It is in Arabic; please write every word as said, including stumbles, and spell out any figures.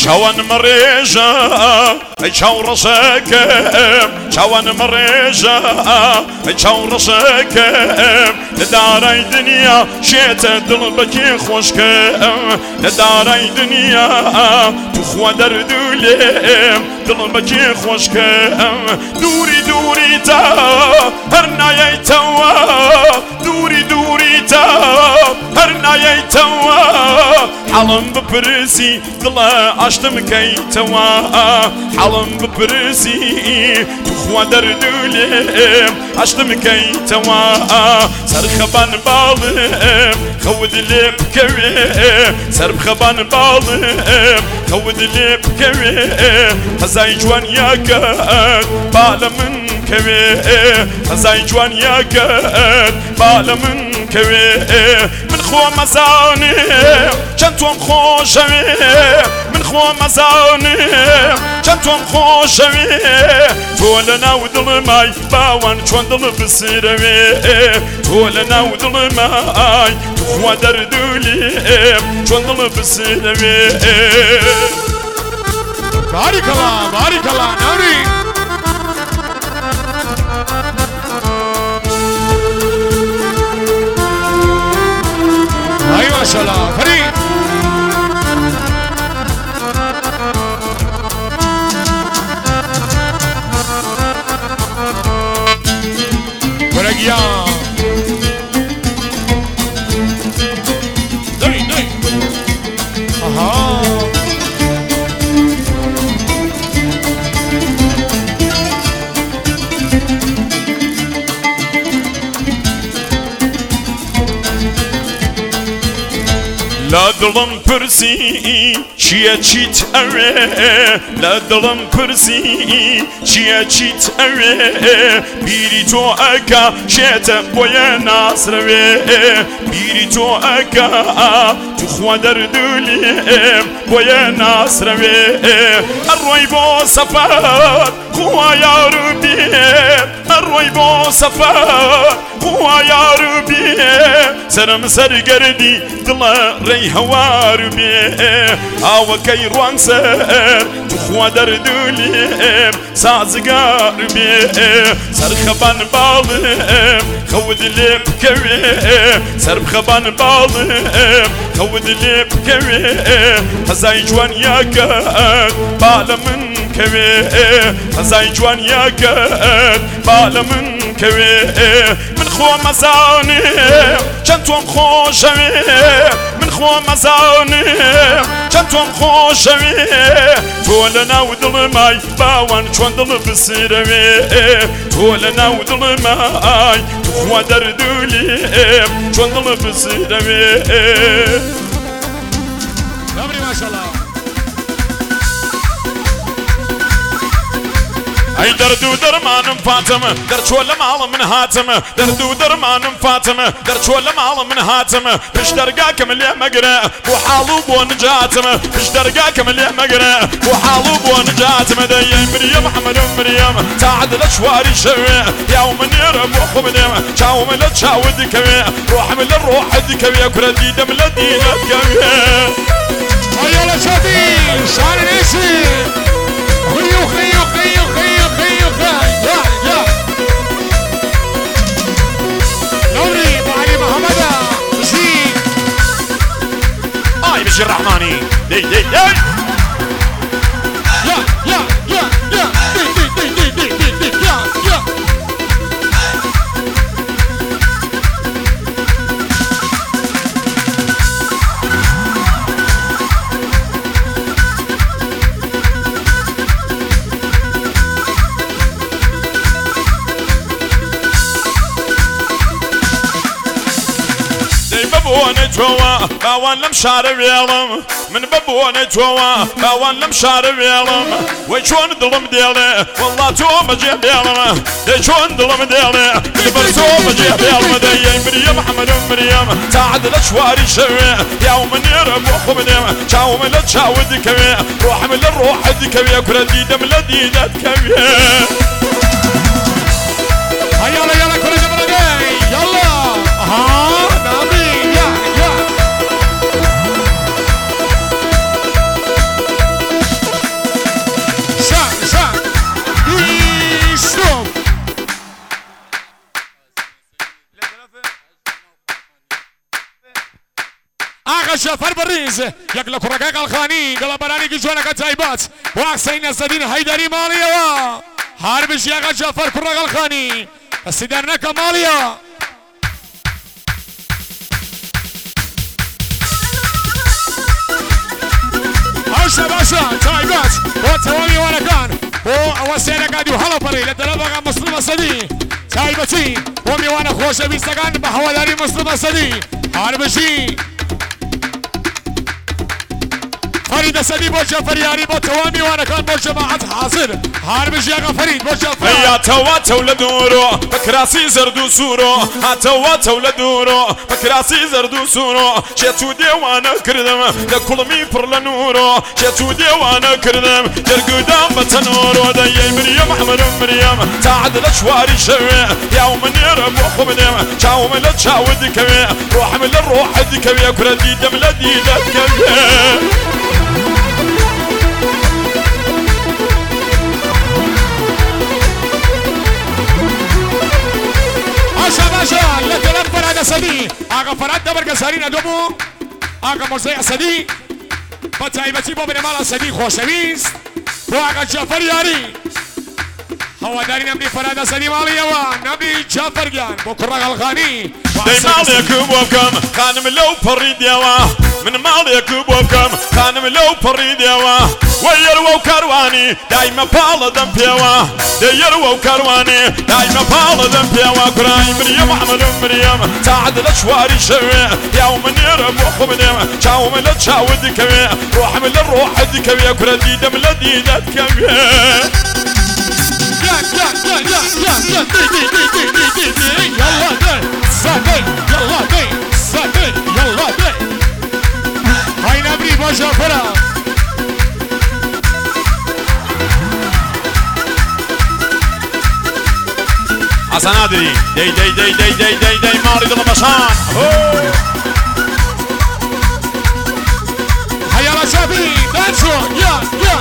چاوان مريجا اي چاو رشاكم چاوان مريجا اي چاو رشاكم لداري دنيا شيت دل بكي خوشكم لداري دنيا تخوى دردولم دل بكي خوشكم دوري دوري تا هرنا يتوا دوري دوري تا هرنا يتوا حلم ببرسي دلا عشتم كيتوا حلم ببرسي تخوى دردولم عشتم كيتوا سرخبان بالم خود لب كوي سرخبان بالم خود لب كوي هزاي جوان ياكد بالمن كوي هزاي جوان ياكد بالمن كوي من خو مزاني چنتوم خوشوي من خو مزاني چنتوم خوشوي تولنا ودل ماي باوان چون دل بسيروي تولنا ودل ماي تخوى دردولي چون دل بسيروي بارك الله بارك الله نوري هاي ما شاء الله فريد ورقيا داي داي اها لا دلم پرسی چیه چیت اوه لا دلم پرسی چیه چیت اوه بیری تو اکا شیت بوی ناصروه بیری تو اکا تخوى دردولیم بوی ناصروه الروی با سفر خواه یارو بیم الروی با سفر خواه یارو بیم سرم سرگردی دل ري هوار بيه او كيروان سر تخوى دردوليم سازقار بيه سرخبان بالم خود لب كوي سرخبان بالم خود لب كوي هزاي جوان ياكد بالمن كوي هزاي جوان ياكد بالمن كوي من خو مزاني چنتوم خوشوي من خو مزاني چنتوم خوشوي تولنا ودل ماي باوان چون دل بسيروي تولنا ودل ماي تخوى دردوليم چون دل بسيروي دبري ما شاء الله اي دردو درمانم فاتمه در چول مال من هاتمه دردو درمانم فاتمه در چول مال من هاتمه بش درقاكم اللي مقرا بو حالو بو نجاتمه بش درقاكم اللي مقرا بو حالو بو نجاتمه دايم مريم محمد مريم تعد الاشواري شوي يا ومنير ابو خبنم چاو مل چاو دكوي روح مل الروح دكوي كردي دم لدينا دكوي ايوه شادي شاري نسي خيو خيو خيو خيو خيو خيو يا يا نوري بعلي محمد زين اي بشي الرحماني دي دي دي يا يا يا يا دي دي دي دي دي دي يا يا ببوني جوا باوان لم شارب يلم من ببوني جوا باوان لم شارب يلم وشون ظلم ديالي والله توم جيب يلم شون ظلم ديالي البرسوم جيب يلم دايم مريم محمد مريم تعد الاشواري شوي يا ومنير ابو خبنم شاو من تشاو دكوي روح من الروح دكوي كردي دم لدينا دكوي يلا يلا كل جبل جاي يلا ها عزيز يقلق رقاق الخاني قال براني جوانك تايبات واحسين الزدين هيدري ماليا هارب الشيخ جعفر كرق الخاني السيدرنا كماليا عشا باشا تايبات وتوامي وانا كان ووسينا قادي وحلا بري لدلبغا مسلم الصدي تايبتي ومي وانا خوش بيستقان بحوالاري مسلم الصدي هارب الشي فريد سدي بوجه فرياري بوتوامي وانا كان بوجه معت حاصر هارب الشيخ فريد بوجه فريد يا توا تولى دورو بكراسي زردو سورو ها توا تولى دورو بكراسي زردو سورو شتو ديوانا كردم لكل مي فرلا نورو شتو ديوانا كردم جرقدام بتنورو داي مريم احمد مريم تعد الاشواري شوي يوم نيرم وخبنم شاو من تشاود كوي روح من الروح دكوي كردي دم لدي دكوي باشا باشا لتلم فراد سدي آقا فراد دبر قصارين ادومو آقا مرزي سدي بطاي بتي بو بنمال سدي خوشويز وآقا جعفر ياري هوا داري نبني فراد سدي مالي يوا نبني جعفر جان بكرة الغاني داي مالك بوكم خانم لو فريد يوا من مالك بوكم خانم لو فريد يوا ويرو كرواني دايما بالا دم بيوا ديرو كرواني دايما بالا دم بيوا كراي مريم احمد مريم تعد الاشواري شوي يوم نيرم وخبنم شاو من تشاود كوي روح من الروح دكوي كردي دم لدي دكوي يا يا يا يا يا يا دي دي دي دي دي دي يلا دي ساكن يلا دي ساكن يلا دي هاي نبري باشا فرا حسن ادري دي دي دي دي دي دي دي ماري دلبشان هيا شافي دانسو يا يا